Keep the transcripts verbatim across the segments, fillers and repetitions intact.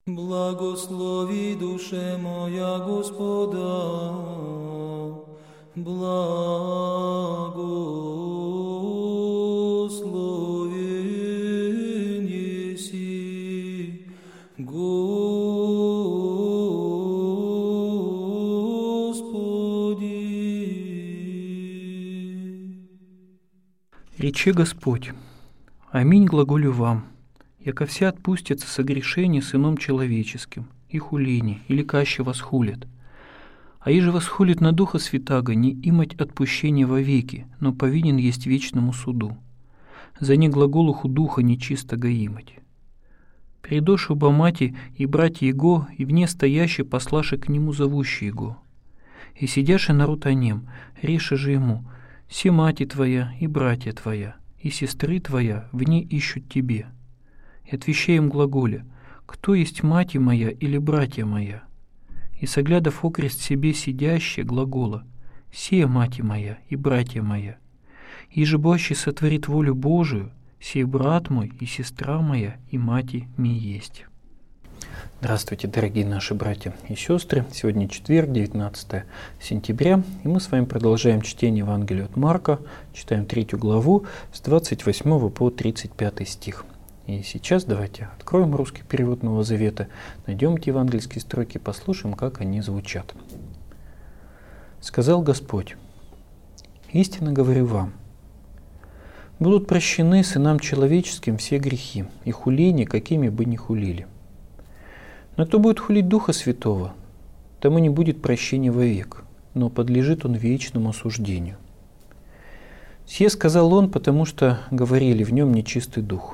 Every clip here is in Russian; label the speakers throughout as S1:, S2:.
S1: Благослови, душе моя, Господа, благословен еси, Господи.
S2: Рече Господь: Аминь глаголю вам, яко все отпустятся согрешения сыном человеческим, и хулини, или каще восхулят. А иже восхулит на Духа Святаго, не имать отпущения вовеки, но повинен есть вечному суду. За не глаголуху Духа нечистого имать. Придошу ба мати и братья его, и вне стоящие послаши к нему зовущие его. И сидяши народ о нем, реше же ему: «Се мати твоя и братья твоя, и сестры твоя вне ищут тебе». И отвещай им глаголе: «Кто есть мать моя или братья моя?» И соглядав окрест себе сидящее глагола: «Сея мать моя и братья моя». И же бощий сотворит волю Божию, сей брат мой и сестра моя и мати ми есть. Здравствуйте, дорогие наши братья и сестры. Сегодня четверг, девятнадцатое сентября, и мы с вами продолжаем чтение Евангелия от Марка, читаем третью главу с двадцать восьмого по тридцать пятый стих. И сейчас давайте откроем русский перевод Нового Завета, найдем эти евангельские строки, послушаем, как они звучат. «Сказал Господь: истинно говорю вам, будут прощены сынам человеческим все грехи и хуления, какими бы ни хулили. Но кто будет хулить Духа Святого, тому не будет прощения вовек, но подлежит он вечному осуждению. Сие сказал он, потому что говорили в нем нечистый дух.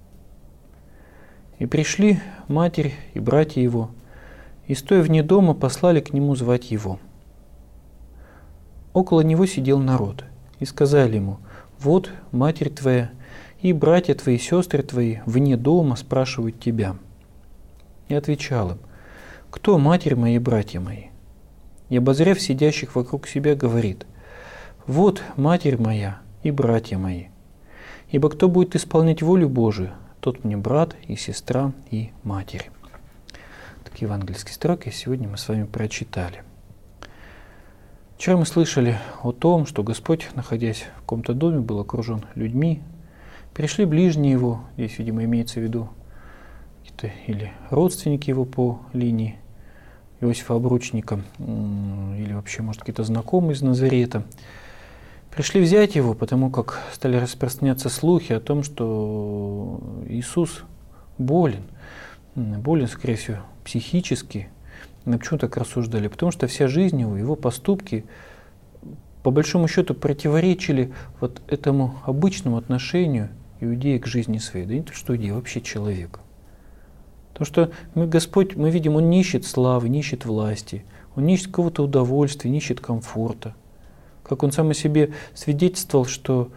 S2: И пришли матерь и братья его, и, стоя вне дома, послали к нему звать его. Около него сидел народ, и сказали ему: вот матерь твоя и братья твои, сестры твои вне дома спрашивают тебя. И отвечал им: кто матерь мои и братья мои? И, обозрев сидящих вокруг себя, говорит: вот матерь моя и братья мои. Ибо кто будет исполнять волю Божию, тот мне брат и сестра и матерь». Такие евангельские строки сегодня мы с вами прочитали. Вчера мы слышали о том, что Господь, находясь в каком-то доме, был окружен людьми. Пришли ближние его, здесь, видимо, имеется в виду какие-то или родственники его по линии Иосифа Обручника, или вообще, может, какие-то знакомые из Назарета. Пришли взять его, потому как стали распространяться слухи о том, что Иисус болен. Болен, скорее всего, психически. Но почему так рассуждали? Потому что вся жизнь его, его поступки, по большому счету, противоречили вот этому обычному отношению иудея к жизни своей. Да не то, что иудея, вообще человека. Потому что мы, Господь, мы видим, Он не ищет славы, не ищет власти, Он не ищет какого-то удовольствия, не ищет комфорта. Как Он сам о себе свидетельствовал, что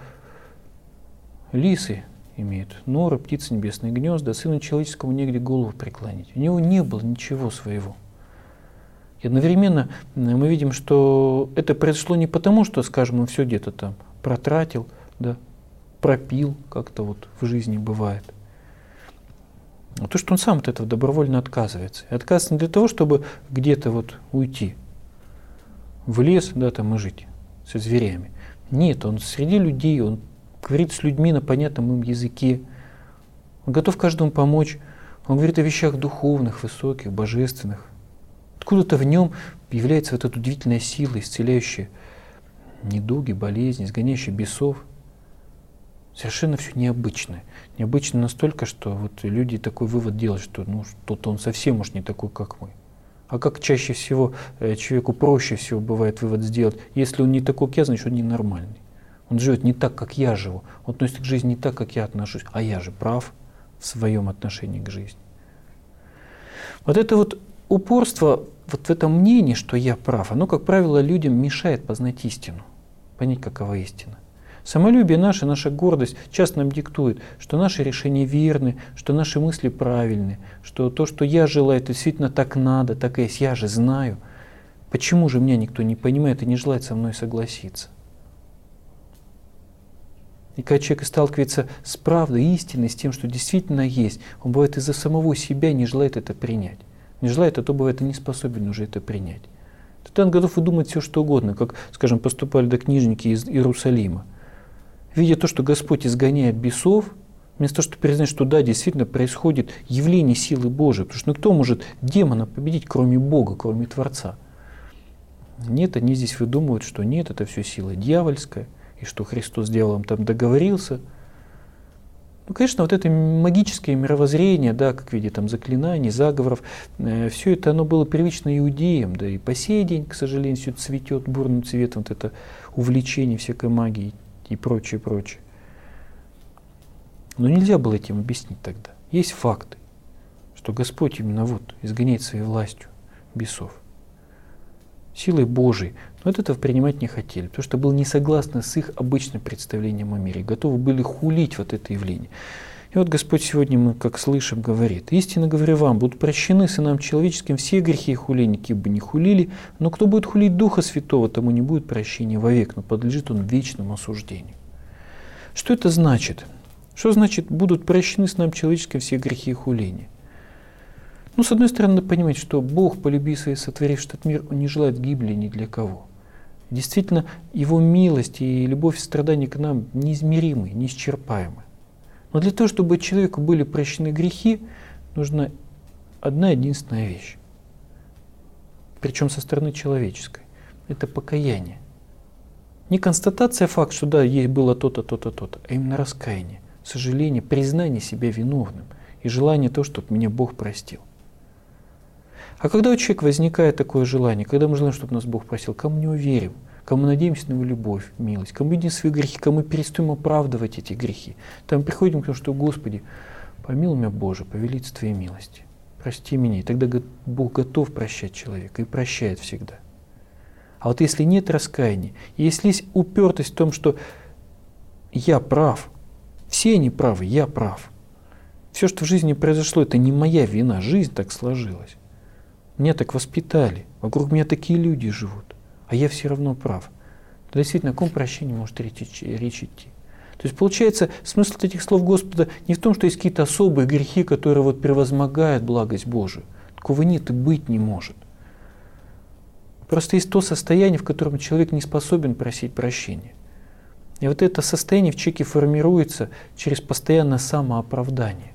S2: лисы имеют норы, птицы небесные гнезда, Сыну Человеческому негде голову преклонить. У Него не было ничего своего. И одновременно мы видим, что это произошло не потому, что, скажем, Он все где-то там протратил, да, пропил, как-то вот в жизни бывает. А то, что Он сам от этого добровольно отказывается. И отказывается не для того, чтобы где-то вот уйти в лес, да, там и жить со зверями. Нет, Он среди людей, Он говорит с людьми на понятном им языке. Он готов каждому помочь. Он говорит о вещах духовных, высоких, божественных. Откуда-то в нем является вот эта удивительная сила, исцеляющая недуги, болезни, изгоняющая бесов. Совершенно все необычное. Необычно настолько, что вот люди такой вывод делают, что ну, что-то он совсем уж не такой, как мы. А как чаще всего человеку проще всего бывает вывод сделать: если он не такой, как я, значит, он ненормальный. Он живет не так, как я живу. Он относится к жизни не так, как я отношусь. А я же прав в своем отношении к жизни. Вот это вот упорство вот в этом мнении, что я прав, оно, как правило, людям мешает познать истину, понять, какова истина. Самолюбие наше, наша гордость часто нам диктует, что наши решения верны, что наши мысли правильны, что то, что я желаю, это действительно так надо, так и есть, я же знаю. Почему же меня никто не понимает и не желает со мной согласиться? И когда человек сталкивается с правдой, истиной, с тем, что действительно есть, он бывает из-за самого себя не желает это принять. Не желает, а то бывает и не способен уже это принять. Тогда он готов выдумать все, что угодно, как, скажем, поступали до книжники из Иерусалима. Видя то, что Господь изгоняет бесов, вместо того, чтобы признать, что да, действительно происходит явление силы Божией, потому что ну, кто может демона победить, кроме Бога, кроме Творца? Нет, они здесь выдумывают, что нет, это все сила дьявольская, и что Христос с дьяволом там договорился. Ну, конечно, вот это магическое мировоззрение, да, как в виде там заклинаний, заговоров, э, все это оно было привычно иудеям, да и по сей день, к сожалению, все цветет бурным цветом, вот это увлечение всякой магией и прочее, прочее. Но нельзя было этим объяснить тогда. Есть факты, что Господь именно вот изгоняет своей властью бесов, силой Божией. Но вот этого принимать не хотели, потому что было не согласно с их обычным представлением о мире. Готовы были хулить вот это явление. И вот Господь сегодня, мы как слышим, говорит: «Истинно говорю вам, будут прощены сынам человеческим все грехи и хуления, какие бы ни хулили, но кто будет хулить Духа Святого, тому не будет прощения вовек, но подлежит он вечному осуждению». Что это значит? Что значит будут прощены сынам человеческим все грехи и хуления? Ну, с одной стороны, надо понимать, что Бог, полюбив и сотворивший этот мир, Он не желает гибели ни для кого. Действительно, Его милость и любовь и страдания к нам неизмеримы, неисчерпаемы. Но для того, чтобы человеку были прощены грехи, нужна одна единственная вещь. Причем со стороны человеческой. Это покаяние. Не констатация факта, что да, есть было то-то, то-то, то-то, а именно раскаяние, сожаление, признание себя виновным и желание того, чтобы меня Бог простил. А когда у человека возникает такое желание, когда мы желаем, чтобы нас Бог простил, кому не верим, кому надеемся на Его любовь, милость, кому видим свои грехи, кому перестаем оправдывать эти грехи, там приходим к тому, что Господи, помилуй меня, Боже, по величеству Твоей милости, прости меня. И тогда Бог готов прощать человека и прощает всегда. А вот если нет раскаяния, если есть упертость в том, что я прав, все они правы, я прав, все, что в жизни произошло, это не моя вина, жизнь так сложилась. Меня так воспитали, вокруг меня такие люди живут, а я все равно прав. То действительно, о каком прощении может речь, речь идти? То есть получается, смысл этих слов Господа не в том, что есть какие-то особые грехи, которые вот превозмогают благость Божию. Такого нет и быть не может. Просто есть то состояние, в котором человек не способен просить прощения. И вот это состояние в человеке формируется через постоянное самооправдание.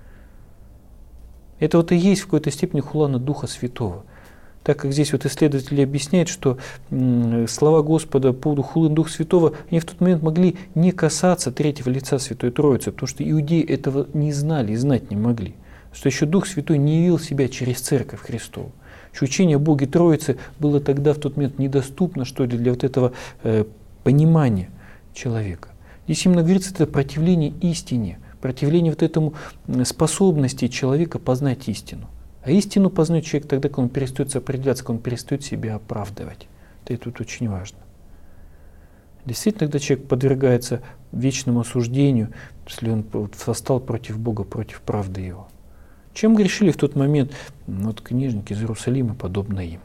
S2: Это вот и есть в какой-то степени хула на Духа Святого. Так как здесь вот исследователи объясняют, что м, слова Господа по поводу хулы на Духа Святого, они в тот момент могли не касаться третьего лица Святой Троицы, потому что иудеи этого не знали и знать не могли. Что еще Дух Святой не явил себя через Церковь Христову. Что учение о Боге Троицы было тогда в тот момент недоступно, что ли, для вот этого э, понимания человека. Здесь именно говорится, это противление истине, противление вот этому способности человека познать истину. А истину познает человек тогда, когда он перестает определяться, когда он перестает себя оправдывать. Это тут очень важно. Действительно, когда человек подвергается вечному осуждению, если он восстал против Бога, против правды Его. Чем грешили в тот момент вот, книжники из Иерусалима, подобно им?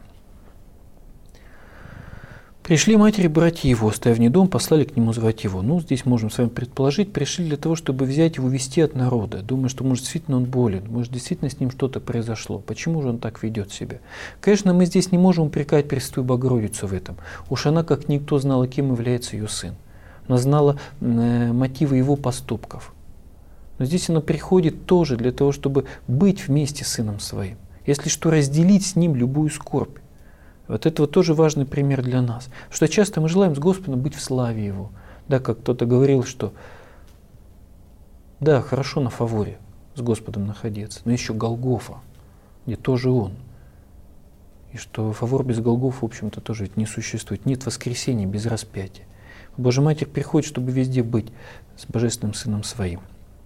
S2: Пришли матери и братья его, оставив вне дом, послали к нему звать его. Ну, здесь можем с вами предположить, пришли для того, чтобы взять его, увести от народа. Думаю, что, может, действительно он болен, может, действительно с ним что-то произошло. Почему же он так ведет себя? Конечно, мы здесь не можем упрекать Пресвятую Богородицу в этом. Уж она, как никто, знала, кем является ее сын. Она знала э, мотивы его поступков. Но здесь она приходит тоже для того, чтобы быть вместе с сыном своим. Если что, разделить с ним любую скорбь. Вот это вот тоже важный пример для нас. Что часто мы желаем с Господом быть в славе Его. Да, как кто-то говорил, что да, хорошо на фаворе с Господом находиться, но еще Голгофа, где тоже Он. И что фавор без Голгофа, в общем-то, тоже ведь не существует. Нет воскресения без распятия. Божья Матерь приходит, чтобы везде быть с Божественным Сыном Своим.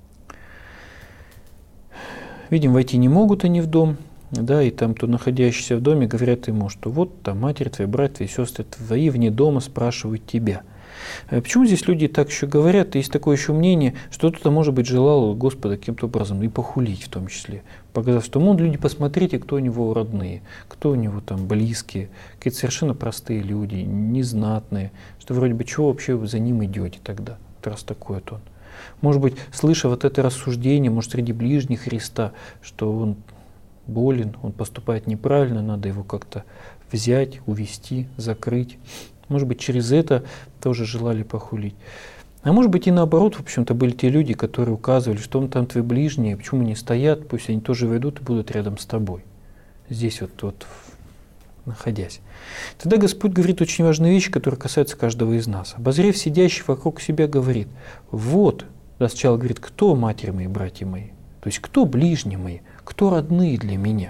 S2: Видим, войти не могут они в дом. Да, и там, кто находящийся в доме, говорят ему, что вот там матерь твоя, брат твои, сестры твои вне дома спрашивают тебя. Почему здесь люди так еще говорят? Есть такое еще мнение, что кто-то, может быть, желал Господа каким-то образом и похулить в том числе, показав, что, мол, люди, посмотрите, кто у него родные, кто у него там близкие, какие-то совершенно простые люди, незнатные, что вроде бы чего вообще вы за ним идете тогда? раз такой вот он. Может быть, слыша вот это рассуждение, может, среди ближних Христа, что он болен, он поступает неправильно, надо его как-то взять, увести, закрыть. Может быть, через это тоже желали похулить. А может быть и наоборот, в общем-то, были те люди, которые указывали, что он там твои ближние, почему они стоят, пусть они тоже войдут и будут рядом с тобой. Здесь вот, вот находясь. Тогда Господь говорит очень важную вещь, которая касается каждого из нас. Обозрев сидящий вокруг себя, говорит, вот, сначала говорит, кто матери мои, братья мои, то есть кто ближние мои, кто родные для меня.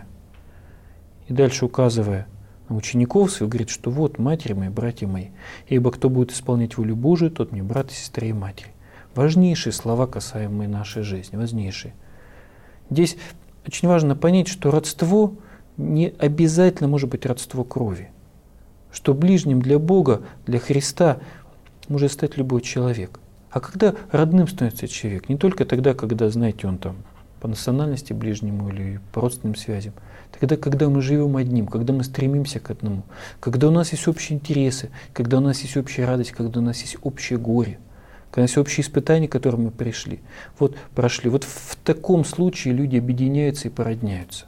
S2: И дальше, указывая на учеников своих, говорит, что вот матери мои, братья мои, ибо кто будет исполнять волю Божию, тот мне брат и сестра и матери. Важнейшие слова, касаемые нашей жизни, важнейшие. Здесь очень важно понять, что родство не обязательно может быть родство крови, что ближним для Бога, для Христа может стать любой человек. А когда родным становится человек, не только тогда, когда, знаете, он там по национальности ближнему или по родственным связям, тогда, когда мы живем одним, когда мы стремимся к одному, когда у нас есть общие интересы, когда у нас есть общая радость, когда у нас есть общее горе, когда у нас есть общие испытания, к которым мы пришли, вот прошли. Вот в таком случае люди объединяются и породняются.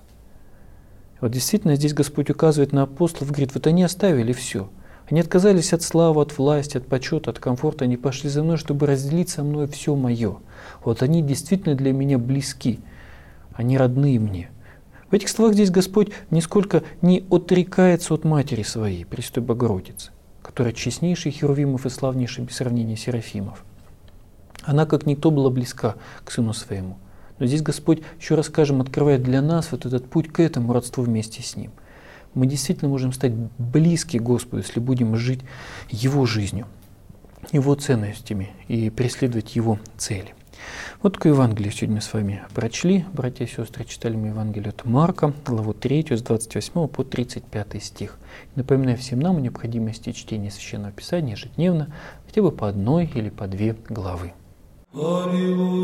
S2: Вот действительно здесь Господь указывает на апостолов, говорит, вот они оставили все. Они отказались от славы, от власти, от почета, от комфорта. Они пошли за мной, чтобы разделить со мной все мое. Вот они действительно для меня близки. Они родные мне. В этих словах здесь Господь нисколько не отрекается от матери своей, Пресвятой Богородицы, которая честнейший Херувимов и славнейший без сравнения Серафимов. Она как никто была близка к Сыну Своему. Но здесь Господь, еще раз скажем, открывает для нас вот этот путь к этому родству вместе с Ним. Мы действительно можем стать близки к Господу, если будем жить Его жизнью, Его ценностями и преследовать Его цели. Вот такое Евангелие сегодня мы с вами прочли. Братья и сестры, читали мы Евангелие от Марка, главу третью, с двадцать восьмого по тридцать пятый стих. Напоминаю всем нам о необходимости чтения Священного Писания ежедневно, хотя бы по одной или по две главы.
S1: Аллилуйя.